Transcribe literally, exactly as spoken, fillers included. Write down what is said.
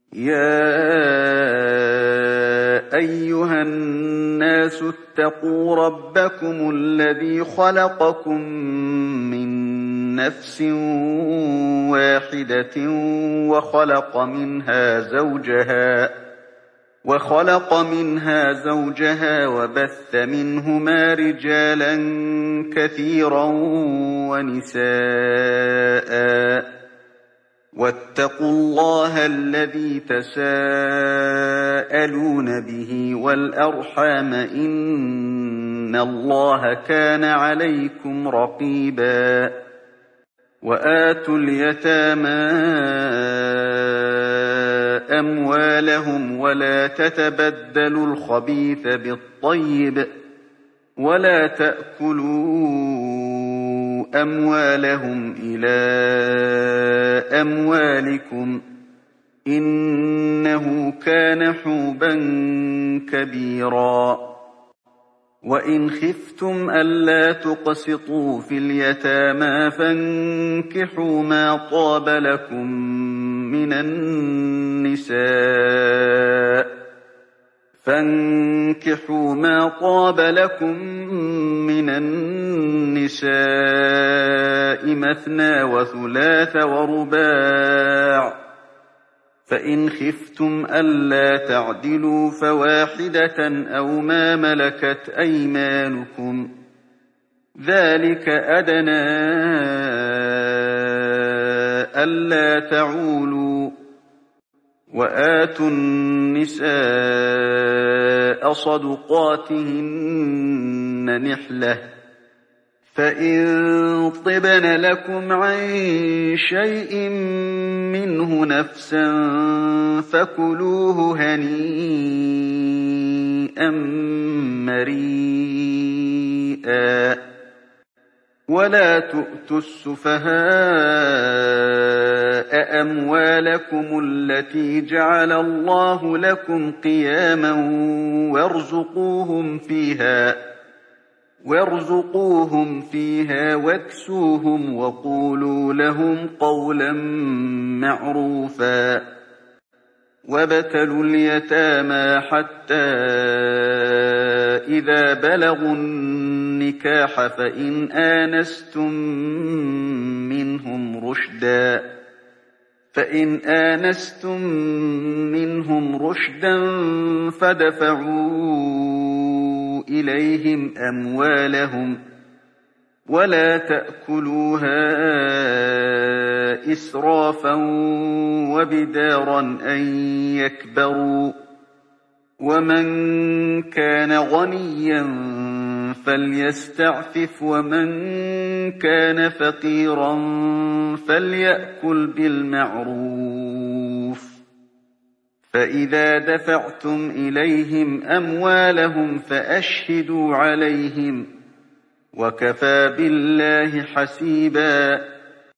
يَا أَيُّهَا النَّاسُ اتَّقُوا رَبَّكُمُ الَّذِي خَلَقَكُم مِّن نَّفْسٍ وَاحِدَةٍ وَخَلَقَ مِنْهَا زَوْجَهَا وخلق منها زوجها وبث منهما رجالا كثيرا ونساء واتقوا الله الذي تساءلون به والأرحام إن الله كان عليكم رقيبا وآتوا اليتامى أموالهم ولا تتبدلوا الخبيث بالطيب ولا تأكلوا أموالهم إلى أموالكم إنه كان حوبا كبيرا وإن خفتم ألا تقسطوا في اليتامى فانكحوا ما طاب لكم من النساء فانكحوا ما طاب لكم من النساء مثنى وثلاث ورباع فإن خفتم ألا تعدلوا فواحدة أو ما ملكت أيمانكم ذلك أدنى ألا تعولوا وآتوا النساء صدقاتهن نحلة فإن طبن لكم عن شيء منه نفسا فكلوه هنيئا مريئا ولا تؤتوا السفهاء أموالكم التي جعل الله لكم قياما وارزقوهم فيها وارزقوهم فيها واكسوهم وقولوا لهم قولا معروفا وابتلوا اليتامى حتى إذا بلغوا النكاح فإن آنستم منهم رشدا فإن آنستم منهم رشدا فادفعوا إليهم أموالهم ولا تأكلوها إسرافا وبدارا أن يكبروا ومن كان غنيا فليستعفف ومن كان فقيرا فليأكل بالمعروف فإذا دفعتم إليهم أموالهم فأشهدوا عليهم وكفى بالله حسيبا